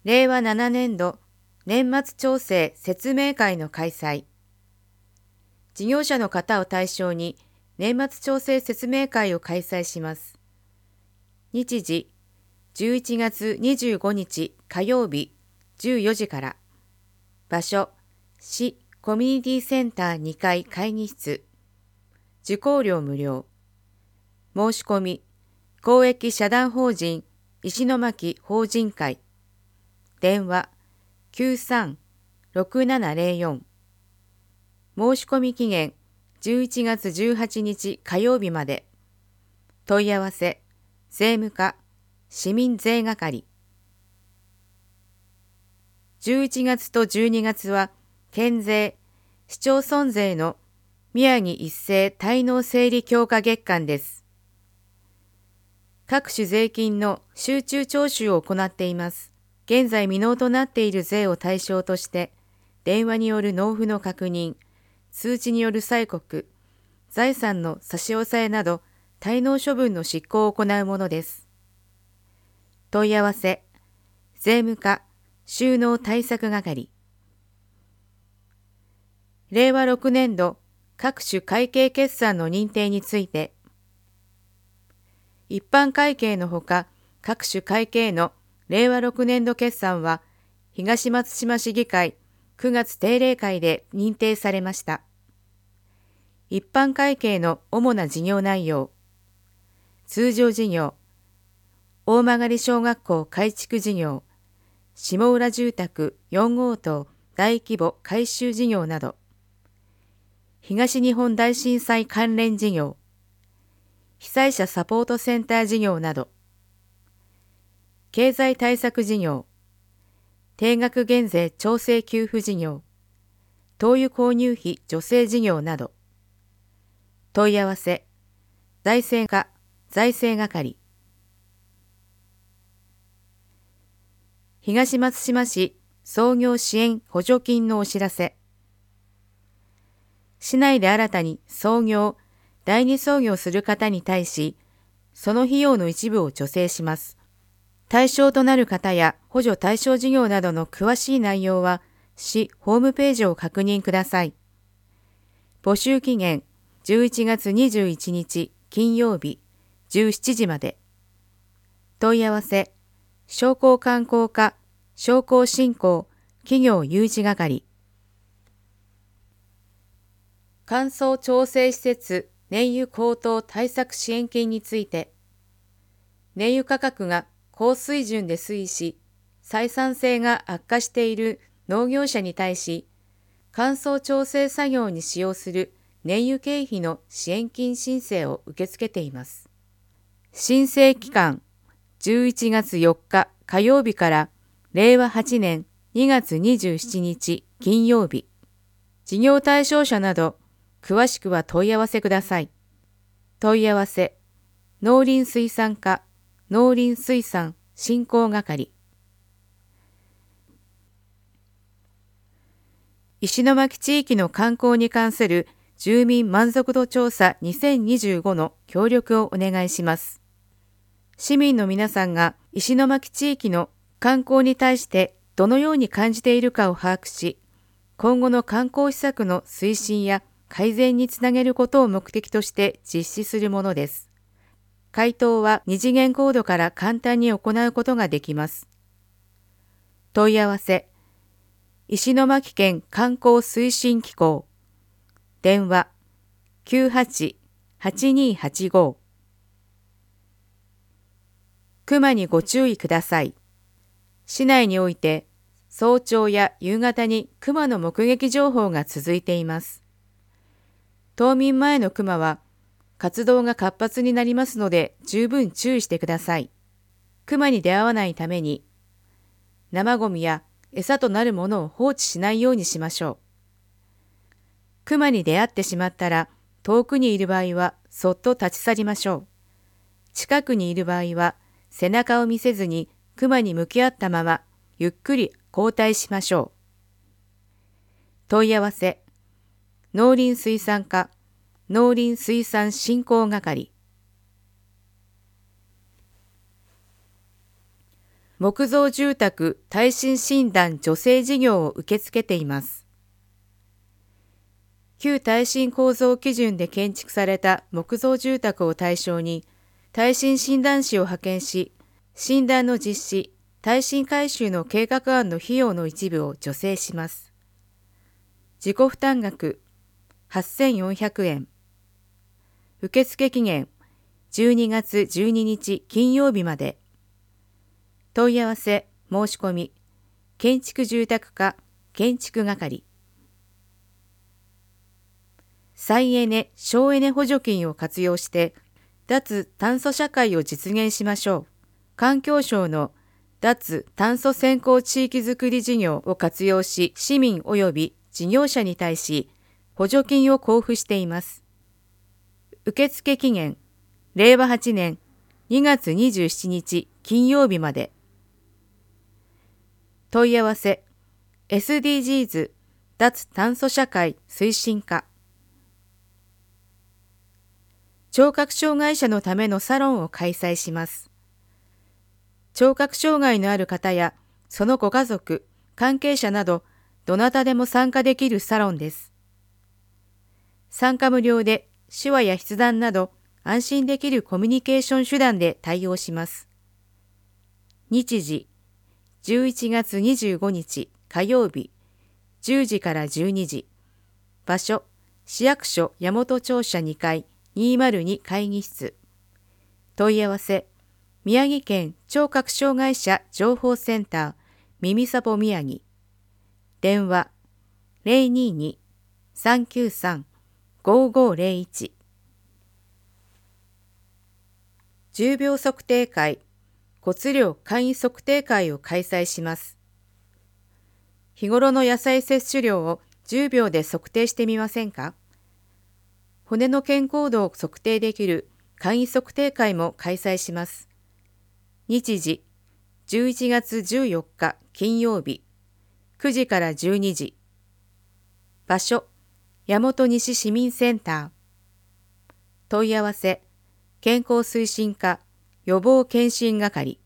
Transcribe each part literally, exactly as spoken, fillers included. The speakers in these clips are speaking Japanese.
れいわななねんど年末調整説明会の開催。事業者の方を対象に年末調整説明会を開催します。日時じゅういちがつにじゅうごにち火曜日じゅうよじから。場所市コミュニティセンターにかい会議室。受講料無料。申し込み公益社団法人石巻法人会。電話 きゅうさんろくななぜろよん。申し込み期限じゅういちがつじゅうはちにち火曜日まで。問い合わせ税務課市民税係。じゅういちがつとじゅうにがつは県税市町村税の宮城一斉滞納整理強化月間です。各種税金の集中徴収を行っています。現在未納となっている税を対象として、電話による納付の確認、通知による催告、財産の差し押さえなど、滞納処分の執行を行うものです。問い合わせ、税務課収納対策係。れいわろくねんど各種会計決算の認定について、一般会計のほか各種会計のれいわろくねんど決算は東松島市議会くがつ定例会で認定されました。一般会計の主な事業内容。通常事業、大曲小学校改築事業、下浦住宅よんごうとう大規模改修事業など、東日本大震災関連事業、被災者サポートセンター事業など、経済対策事業、定額減税調整給付事業、灯油購入費助成事業など。問い合わせ、財政課財政係。東松島市創業支援補助金のお知らせ。市内で新たに創業、第二創業する方に対し、その費用の一部を助成します。対象となる方や補助対象事業などの詳しい内容は、市ホームページを確認ください。募集期限じゅういちがつにじゅういちにち金曜日じゅうしちじまで。問い合わせ、商工観光課商工振興企業誘致係。乾燥調整施設燃油高騰対策支援金について、燃油価格が高水準で推移し、採算性が悪化している農業者に対し、乾燥調整作業に使用する燃油経費の支援金申請を受け付けています。申請期間、じゅういちがつよっか火曜日かられいわはちねんにがつにじゅうしちにち金曜日。事業対象者など、詳しくは問い合わせください。問い合わせ、農林水産課農林水産振興係。石巻地域の観光に関する住民満足度調査にせんにじゅうごの協力をお願いします。市民の皆さんが石巻地域の観光に対してどのように感じているかを把握し、今後の観光施策の推進や改善につなげることを目的として実施するものです。回答は二次元コードから簡単に行うことができます。問い合わせ、石巻県観光推進機構。電話 きゅうはちはちにはちご。熊にご注意ください。市内において早朝や夕方に熊の目撃情報が続いています。冬眠前の熊は活動が活発になりますので十分注意してください。熊に出会わないために生ゴミや餌となるものを放置しないようにしましょう。熊に出会ってしまったら遠くにいる場合はそっと立ち去りましょう。近くにいる場合は背中を見せずに熊に向き合ったままゆっくり後退しましょう。問い合わせ、農林水産課農林水産振興係。 木造住宅耐震診断助成事業を受け付けています。旧耐震構造基準で建築された木造住宅を対象に、耐震診断士を派遣し、診断の実施、耐震改修の計画案の費用の一部を助成します。自己負担額はっせんよんひゃくえん。受付期限じゅうにがつじゅうににち金曜日まで。問い合わせ、申し込み、建築住宅課建築係。再エネ・省エネ補助金を活用して脱炭素社会を実現しましょう。環境省の脱炭素先行地域づくり事業を活用し、市民及び事業者に対し補助金を交付しています。受付期限、れいわはちねんにがつにじゅうしちにち金曜日まで。問い合わせ、エスディージーズ 脱炭素社会推進課。聴覚障害者のためのサロンを開催します。聴覚障害のある方やそのご家族、関係者など、どなたでも参加できるサロンです。参加無料で手話や筆談など安心できるコミュニケーション手段で対応します。日時、じゅういちがつにじゅうごにち火曜日、じゅうじからじゅうにじ。場所、市役所大和庁舎にかいにまるに会議室。問い合わせ、宮城県聴覚障害者情報センター耳サポ宮城。電話 ゼロにーにーさんきゅうさんごーごーゼロいち。重病測定会、骨量簡易測定会を開催します。日頃の野菜摂取量をじゅうびょうで測定してみませんか？骨の健康度を測定できる簡易測定会も開催します。日時、じゅういちがつじゅうよっか金曜日、くじからじゅうにじ。場所、大和西市民センター。問い合わせ、健康推進課予防検診係。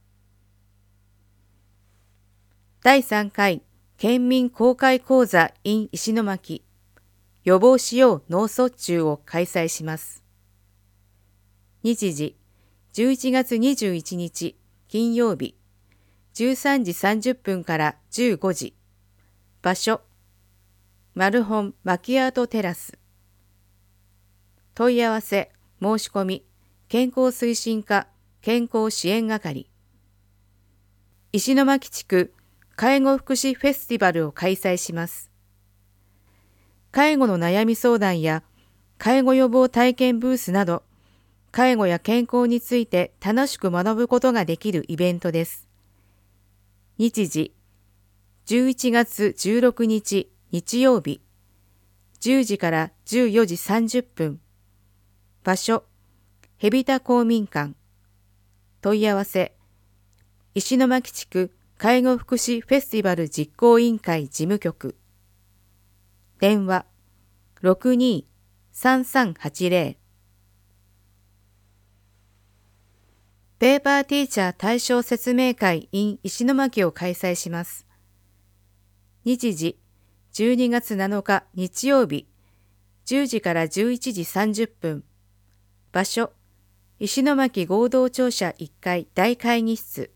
だいさんかい県民公開講座 in 石巻予防しよう脳卒中を開催します。日時、じゅういちがつにじゅういちにち金曜日、じゅうさんじさんじゅっぷんからじゅうごじ。場所、マルホンマキアートテラス。問い合わせ、申し込み、健康推進課健康支援係。石巻地区介護福祉フェスティバルを開催します。介護の悩み相談や介護予防体験ブースなど、介護や健康について楽しく学ぶことができるイベントです。日時、じゅういちがつじゅうろくにち日曜日、じゅうじからじゅうよじさんじゅっぷん。場所、海老田公民館。問い合わせ、石巻地区介護福祉フェスティバル実行委員会事務局。電話 ろくにーさんさんはちゼロ。ペーパーティーチャー対象説明会 in 石巻を開催します。日時、じゅうにがつなのか日曜日、じゅうじからじゅういちじさんじゅっぷん。場所、石巻合同庁舎いっかい大会議室。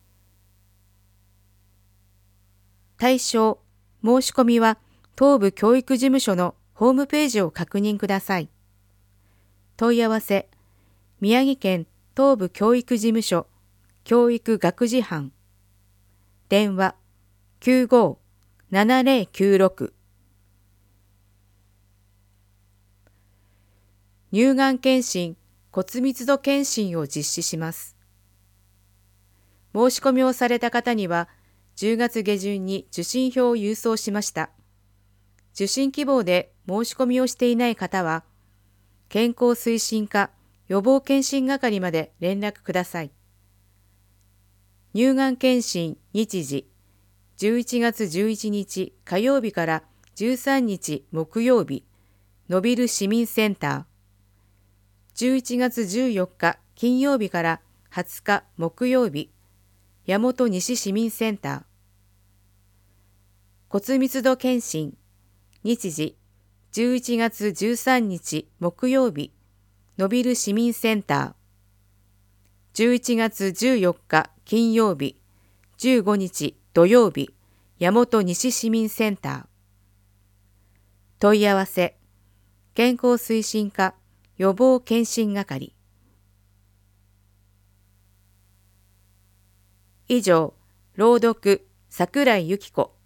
対象、申し込みは東部教育事務所のホームページを確認ください。問い合わせ、宮城県東部教育事務所教育学事班。電話 きゅうごーななゼロきゅうろく。乳がん検診、骨密度検診を実施します。申し込みをされた方には、じゅうがつげじゅんに受診票を郵送しました。受診希望で申し込みをしていない方は、健康推進課予防検診係まで連絡ください。乳がん検診日時、じゅういちがつじゅういちにち火曜日からじゅうさんにち木曜日、のびる市民センター。じゅういちがつじゅうよっか金曜日からはつか木曜日、 大和西市民センター。骨密度検診、日時じゅういちがつじゅうさんにち木曜日、のびる市民センター。じゅういちがつじゅうよっか金曜日、じゅうごにち土曜日、大和西市民センター。問い合わせ、健康推進課予防検診係。以上、朗読、桜井由紀子。